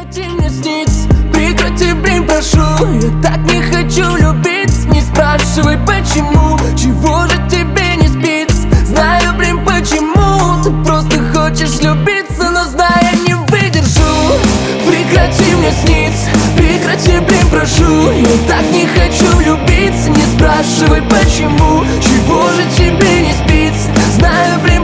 Прекрати мне сниться, прекрати, блин, прошу. Я так не хочу любить, не спрашивай почему. Чего же тебе не спится, знаю, блин, почему. Ты просто хочешь любиться, но знаю, не выдержу. Прекрати мне сниться, прекрати, блин, прошу. Я так не хочу любиться, не спрашивай почему. Чего же тебе не спится, знаю, блин,